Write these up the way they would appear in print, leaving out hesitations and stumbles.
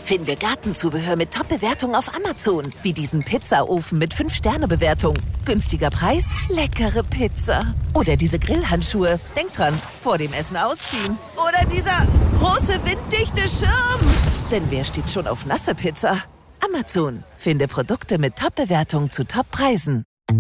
Finde Gartenzubehör mit Top-Bewertung auf Amazon. Wie diesen Pizzaofen mit 5-Sterne-Bewertung. Günstiger Preis, leckere Pizza. Oder diese Grillhandschuhe. Denk dran, vor dem Essen ausziehen. Oder dieser große winddichte Schirm. Denn wer steht schon auf nasse Pizza? Amazon. Finde Produkte mit Top-Bewertung zu Top-Preisen.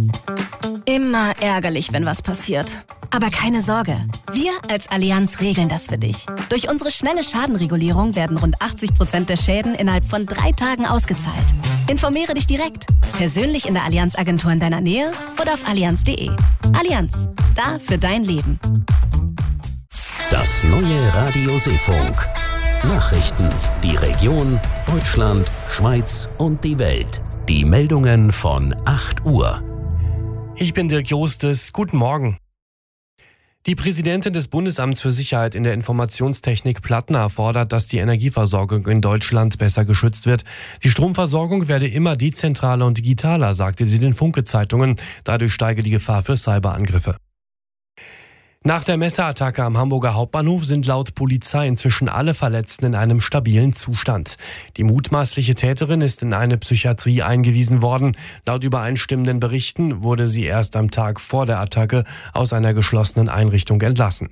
Immer ärgerlich, wenn was passiert. Aber keine Sorge, wir als Allianz regeln das für dich. Durch unsere schnelle Schadenregulierung werden rund 80% der Schäden innerhalb von 3 Tagen ausgezahlt. Informiere dich direkt, persönlich in der Allianz-Agentur in deiner Nähe oder auf allianz.de. Allianz, da für dein Leben. Das neue Radio Seefunk. Nachrichten, die Region, Deutschland, Schweiz und die Welt. Die Meldungen von 8 Uhr. Ich bin Dirk Jostes. Guten Morgen. Die Präsidentin des Bundesamts für Sicherheit in der Informationstechnik Plattner fordert, dass die Energieversorgung in Deutschland besser geschützt wird. Die Stromversorgung werde immer dezentraler und digitaler, sagte sie den Funke-Zeitungen. Dadurch steige die Gefahr für Cyberangriffe. Nach der Messerattacke am Hamburger Hauptbahnhof sind laut Polizei inzwischen alle Verletzten in einem stabilen Zustand. Die mutmaßliche Täterin ist in eine Psychiatrie eingewiesen worden. Laut übereinstimmenden Berichten wurde sie erst am Tag vor der Attacke aus einer geschlossenen Einrichtung entlassen.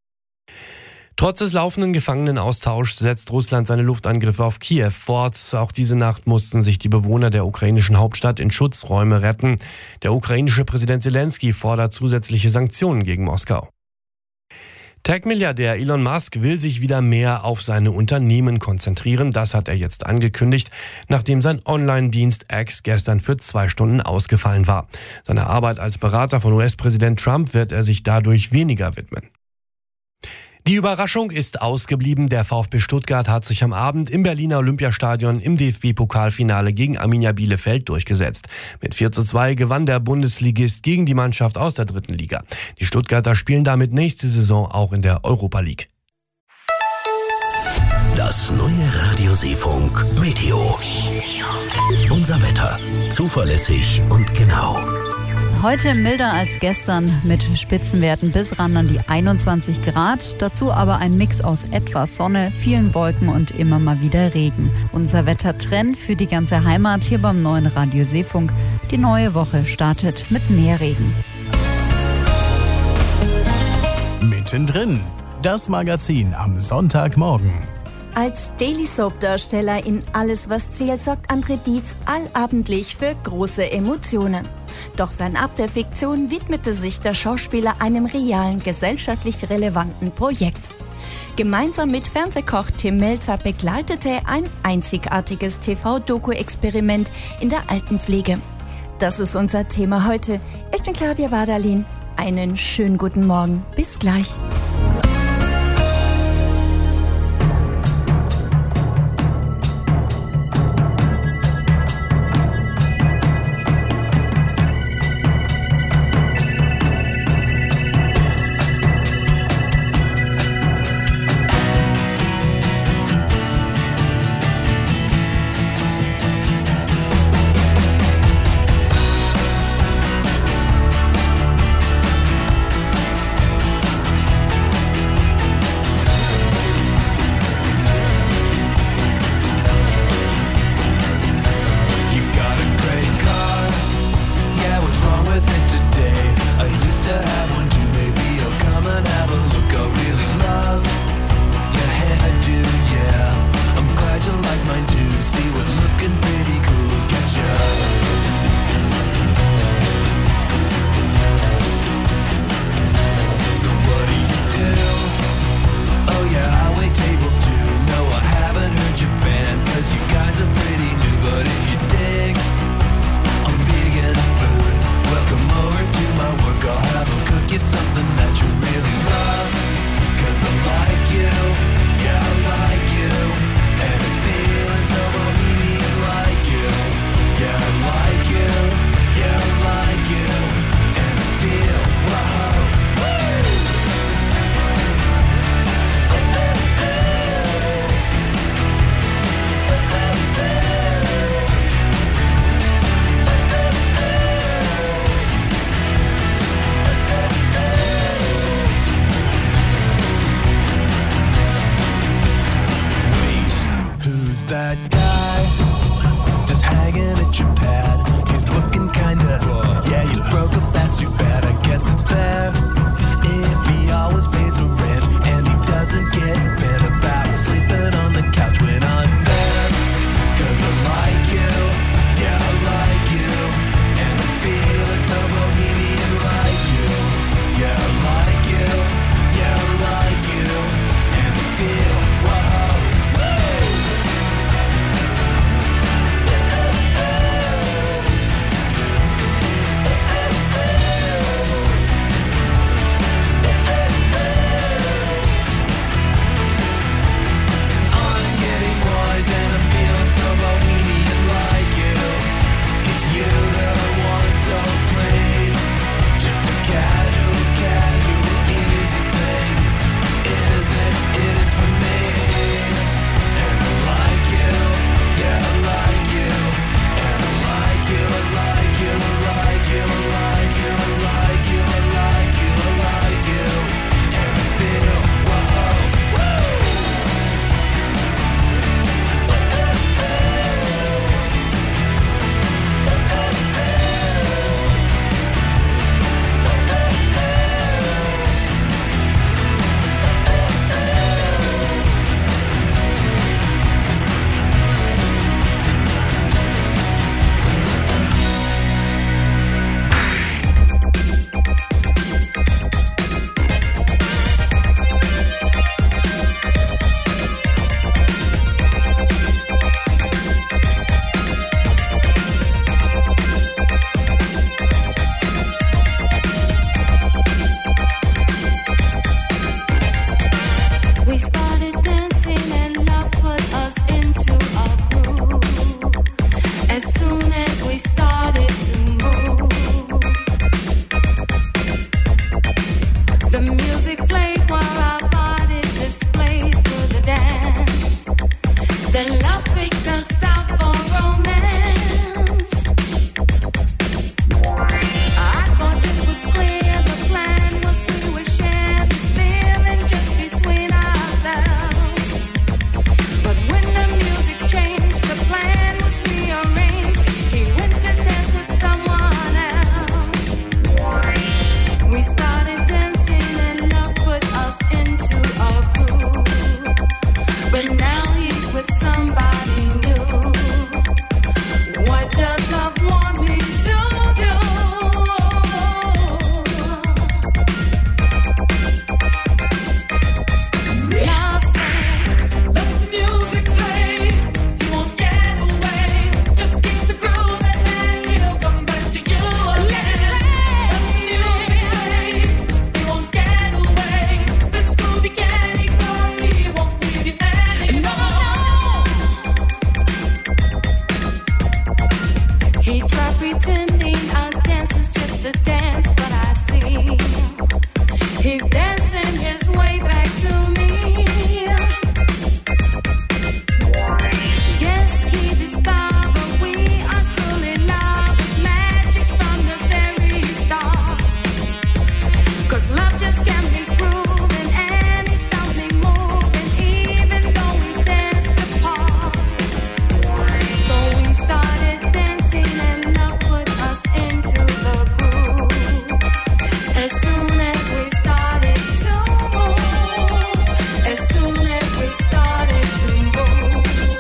Trotz des laufenden Gefangenenaustauschs setzt Russland seine Luftangriffe auf Kiew fort. Auch diese Nacht mussten sich die Bewohner der ukrainischen Hauptstadt in Schutzräume retten. Der ukrainische Präsident Zelensky fordert zusätzliche Sanktionen gegen Moskau. Tech-Milliardär Elon Musk will sich wieder mehr auf seine Unternehmen konzentrieren. Das hat er jetzt angekündigt, nachdem sein Online-Dienst X gestern für 2 Stunden ausgefallen war. Seiner Arbeit als Berater von US-Präsident Trump wird er sich dadurch weniger widmen. Die Überraschung ist ausgeblieben. Der VfB Stuttgart hat sich am Abend im Berliner Olympiastadion im DFB-Pokalfinale gegen Arminia Bielefeld durchgesetzt. Mit 4:2 gewann der Bundesligist gegen die Mannschaft aus der 3. Liga. Die Stuttgarter spielen damit nächste Saison auch in der Europa League. Das neue Radio Seefunk Meteo. Unser Wetter. Zuverlässig und genau. Heute milder als gestern mit Spitzenwerten bis ran an die 21 Grad. Dazu aber ein Mix aus etwas Sonne, vielen Wolken und immer mal wieder Regen. Unser Wettertrend für die ganze Heimat hier beim neuen Radio Seefunk. Die neue Woche startet mit mehr Regen. Mittendrin. Das Magazin am Sonntagmorgen. Als Daily Soap-Darsteller in Alles, was zählt, sorgt André Dietz allabendlich für große Emotionen. Doch fernab der Fiktion widmete sich der Schauspieler einem realen, gesellschaftlich relevanten Projekt. Gemeinsam mit Fernsehkoch Tim Melzer begleitete er ein einzigartiges TV-Doku-Experiment in der Altenpflege. Das ist unser Thema heute. Ich bin Claudia Wadalin. Einen schönen guten Morgen. Bis gleich. that guy just hanging at your pad? He's looking kinda, yeah, you broke up, that's too bad. I guess it's fair if he always pays the rent and he doesn't get bent about sleeping on the couch when I'm there. 'Cause I like you, yeah, I like you, and I'm feeling so bohemian like you. Yeah, I like you, yeah, I like you, and I feel, whoa, I'm getting wise and I'm feeling so bohemian like you. It's you that I want, so please, just a casual, easy thing. Is it? It is for me. And I like you, yeah, I like you. And I like you, I like you, I like you, I like you, I like you, I like you, I like you. And I feel, whoa, woo! We started dancing and love put us into a groove. As soon as we started to move, the music played while our bodies displayed through the dance. Then love picked us out for romance. I thought it was clear the plan was we would share this feeling just between ourselves. But when the music changed, the plan was rearranged. He went to dance with someone else. We started dancing and love put us into a groove. But now he's with somebody new. What does love want me to do? Love sang, let the music play. He won't get away. Just keep the groove and then he'll come back to you again. Let the music play. He won't get away. This groovy can't ignore me. He won't leave you anymore. He tried pretending our dance was just a dance, but I see he's dancing his way back to me. Yes, he discovered we are truly love is magic from the very start. 'Cause love just can't be proven and it got me moving even though we danced apart. So we started dancing and love put us into the groove. As soon as we started to move, as soon as we started to move,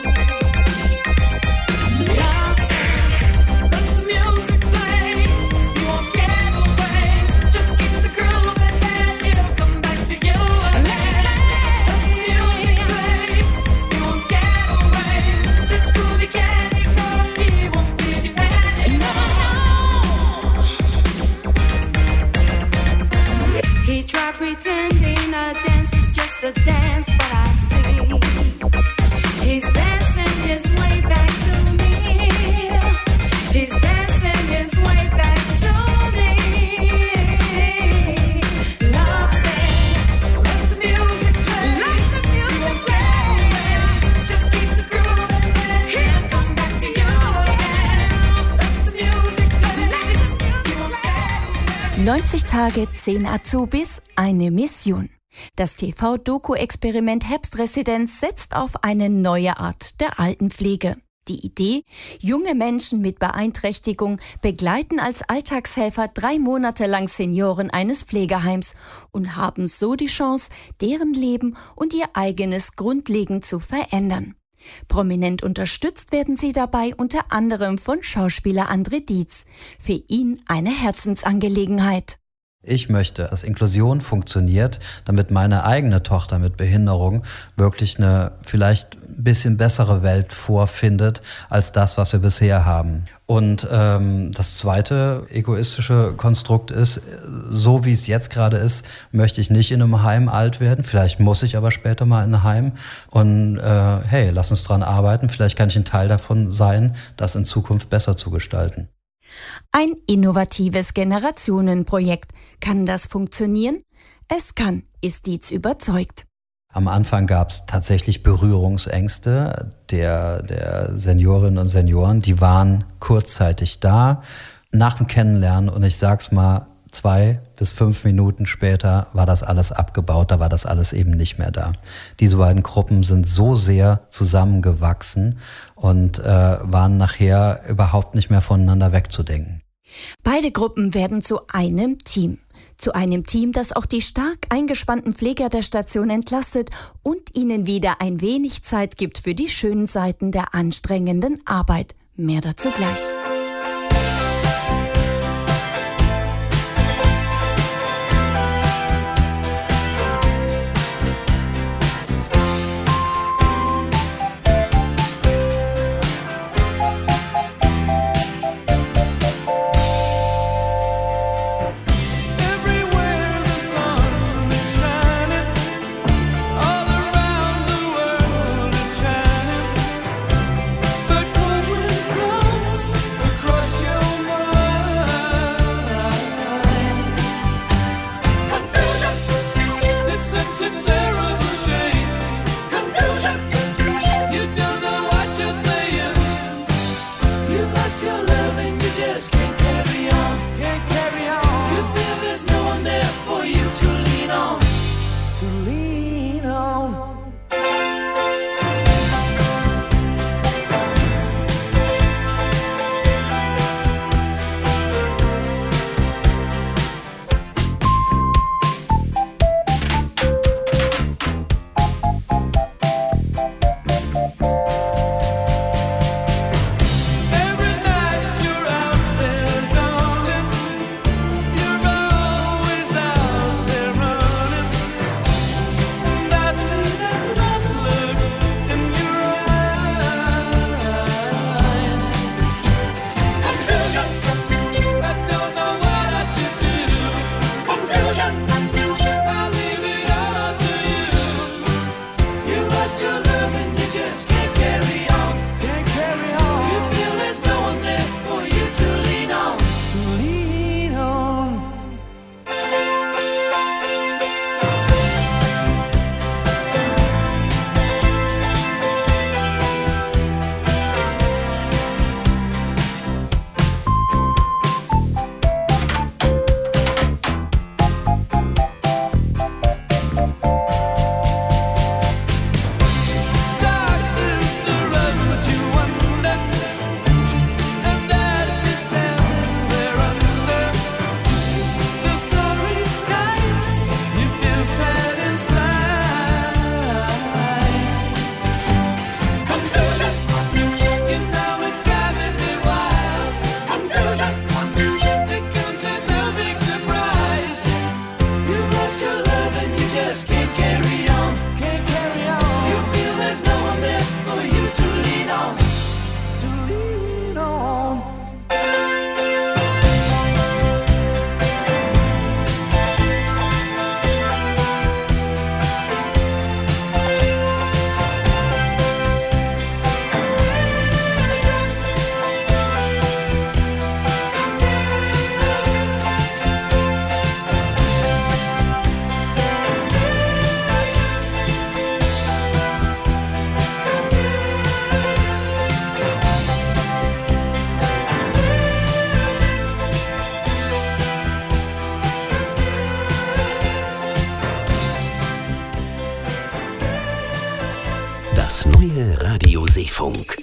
love sang, let the music play. You won't get away. Just keep the groove and then he'll come back to you again. Let the music play. You won't get away. This groovy can't ignore me. Won't leave you anymore. He tried pretending a dance is just a dance, but I see he's dancing his way back to me. He's dancing his way back to me. Love sang, let the music play. Let the music play. Just keep the groove and then he'll come back to you again. Let the music play. Let the music play. 90 Tage, 10 Azubis, eine Mission. Das TV-Doku-Experiment Herbstresidenz setzt auf eine neue Art der Altenpflege. Die Idee: junge Menschen mit Beeinträchtigung begleiten als Alltagshelfer 3 Monate lang Senioren eines Pflegeheims und haben so die Chance, deren Leben und ihr eigenes grundlegend zu verändern. Prominent unterstützt werden sie dabei unter anderem von Schauspieler André Dietz. Für ihn eine Herzensangelegenheit. Ich möchte, dass Inklusion funktioniert, damit meine eigene Tochter mit Behinderung wirklich eine vielleicht ein bisschen bessere Welt vorfindet, als das, was wir bisher haben. Und das zweite egoistische Konstrukt ist, so wie es jetzt gerade ist, möchte ich nicht in einem Heim alt werden. Vielleicht muss ich aber später mal in ein Heim. Und hey, lass uns dran arbeiten. Vielleicht kann ich ein Teil davon sein, das in Zukunft besser zu gestalten. Ein innovatives Generationenprojekt. Kann das funktionieren? Es kann, ist Dietz überzeugt. Am Anfang gab es tatsächlich Berührungsängste der Seniorinnen und Senioren. Die waren kurzzeitig da, nach dem Kennenlernen, und ich sag's mal, 2 bis 5 Minuten später war das alles abgebaut, da war das alles eben nicht mehr da. Diese beiden Gruppen sind so sehr zusammengewachsen und waren nachher überhaupt nicht mehr voneinander wegzudenken. Beide Gruppen werden zu einem Team. Zu einem Team, das auch die stark eingespannten Pfleger der Station entlastet und ihnen wieder ein wenig Zeit gibt für die schönen Seiten der anstrengenden Arbeit. Mehr dazu gleich. neue Radio Seefunk.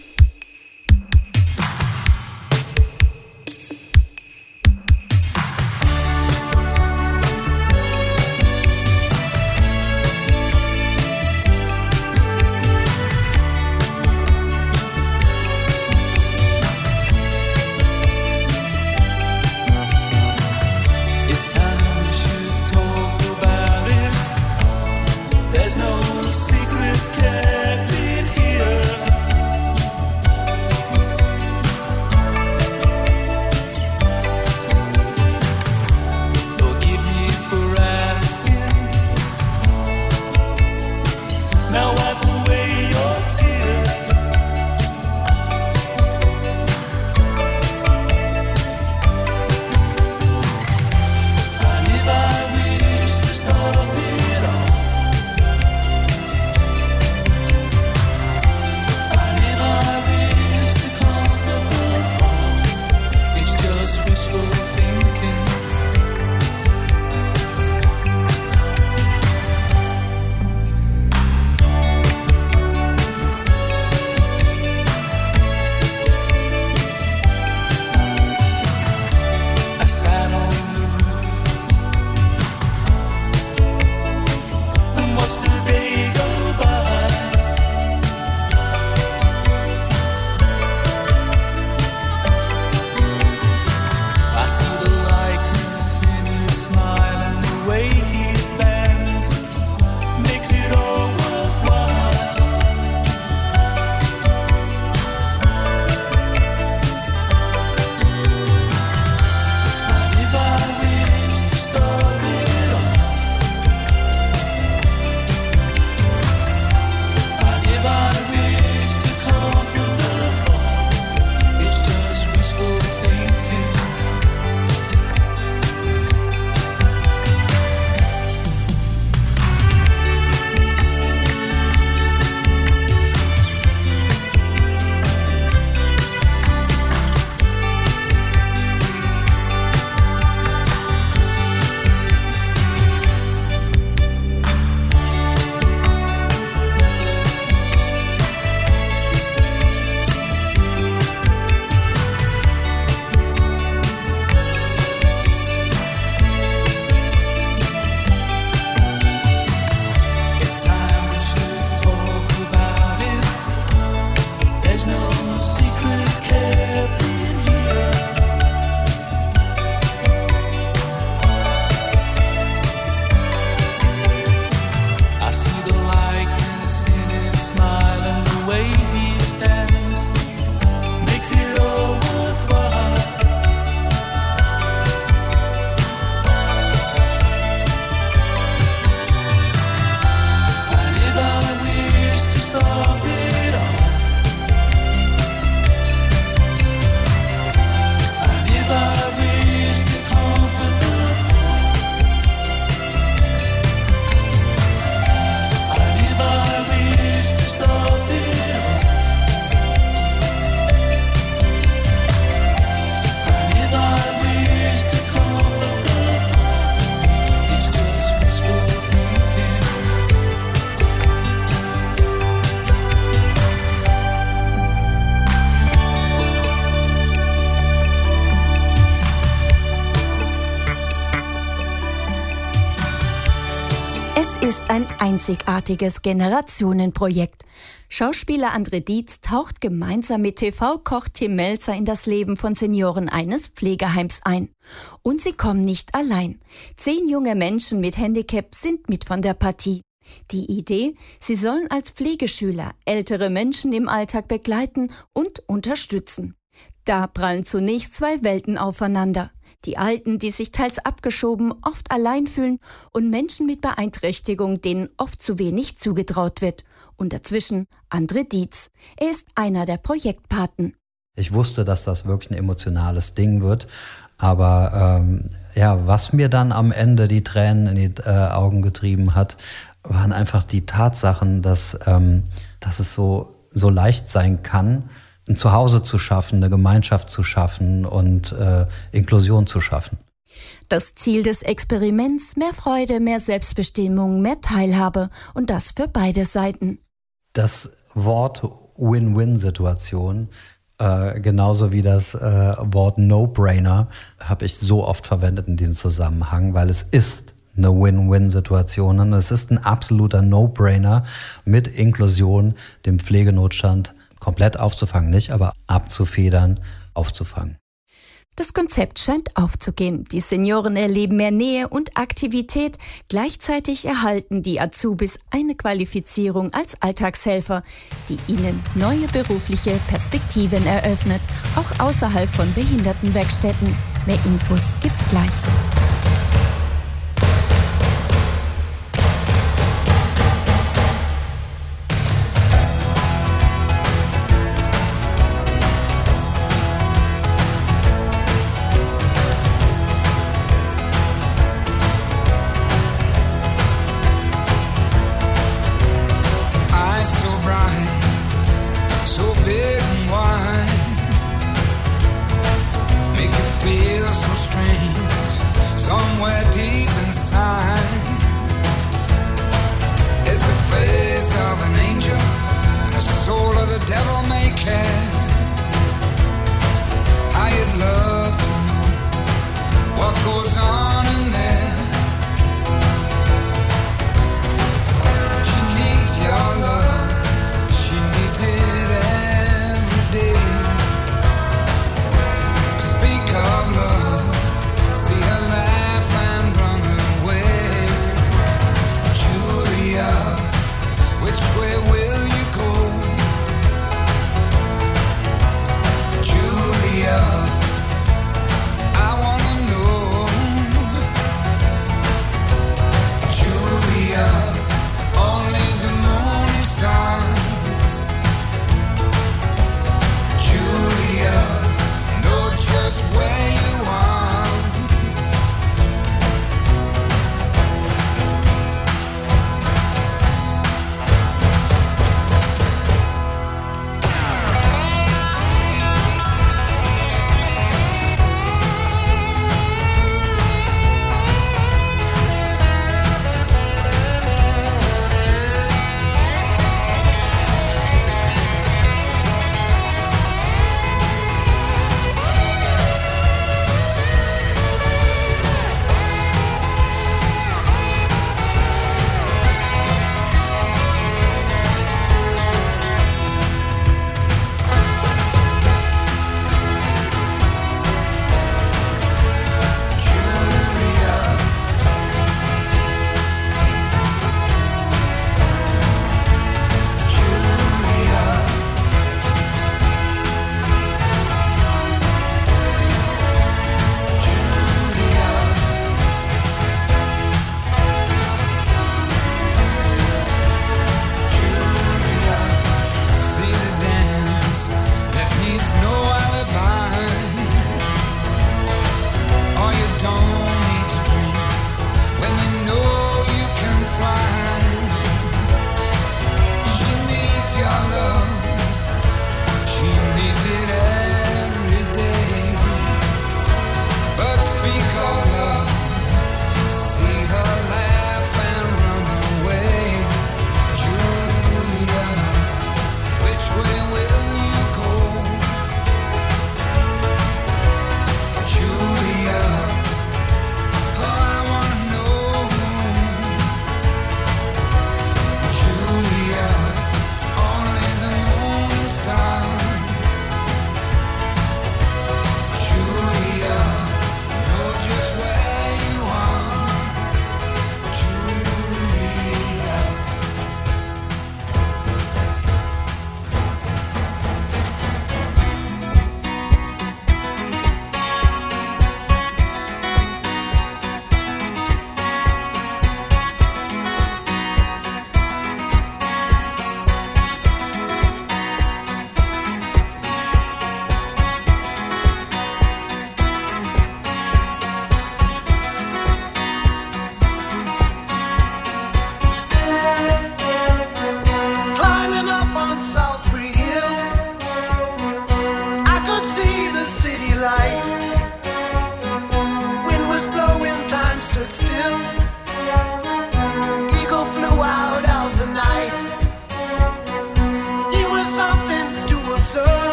ist ein einzigartiges Generationenprojekt. Schauspieler André Dietz taucht gemeinsam mit TV-Koch Tim Melzer in das Leben von Senioren eines Pflegeheims ein. Und sie kommen nicht allein. 10 junge Menschen mit Handicap sind mit von der Partie. Die Idee, sie sollen als Pflegeschüler ältere Menschen im Alltag begleiten und unterstützen. Da prallen zunächst 2 Welten aufeinander. Die Alten, die sich teils abgeschoben, oft allein fühlen, und Menschen mit Beeinträchtigung, denen oft zu wenig zugetraut wird. Und dazwischen André Dietz. Er ist einer der Projektpaten. Ich wusste, dass das wirklich ein emotionales Ding wird. Aber was mir dann am Ende die Tränen in die Augen getrieben hat, waren einfach die Tatsachen, dass es so leicht sein kann, ein Zuhause zu schaffen, eine Gemeinschaft zu schaffen und Inklusion zu schaffen. Das Ziel des Experiments: mehr Freude, mehr Selbstbestimmung, mehr Teilhabe, und das für beide Seiten. Das Wort Win-Win-Situation. Genauso wie das Wort No-Brainer habe ich so oft verwendet in diesem Zusammenhang, weil es ist eine Win-Win-Situation und es ist ein absoluter No-Brainer, mit Inklusion den Pflegenotstand komplett aufzufangen, nicht, aber abzufedern, aufzufangen. Das Konzept scheint aufzugehen. Die Senioren erleben mehr Nähe und Aktivität. Gleichzeitig erhalten die Azubis eine Qualifizierung als Alltagshelfer, die ihnen neue berufliche Perspektiven eröffnet, auch außerhalb von Behindertenwerkstätten. Mehr Infos gibt's gleich.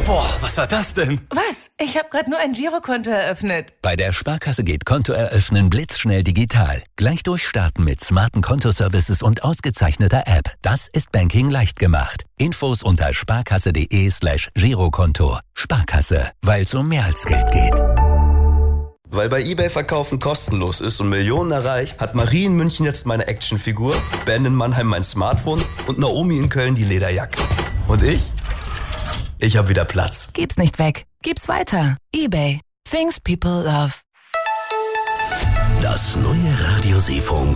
Boah, was war das denn? Was? Ich habe gerade nur ein Girokonto eröffnet. Bei der Sparkasse geht Konto eröffnen blitzschnell digital. Gleich durchstarten mit smarten Kontoservices und ausgezeichneter App. Das ist Banking leicht gemacht. Infos unter sparkasse.de/Girokonto. Sparkasse, weil es um mehr als Geld geht. Weil bei eBay Verkaufen kostenlos ist und Millionen erreicht, hat Marie in München jetzt meine Actionfigur, Ben in Mannheim mein Smartphone und Naomi in Köln die Lederjacke. Und ich? Ich hab wieder Platz. Gib's nicht weg. Gib's weiter. eBay. Things people love. Das neue Radio Seefunk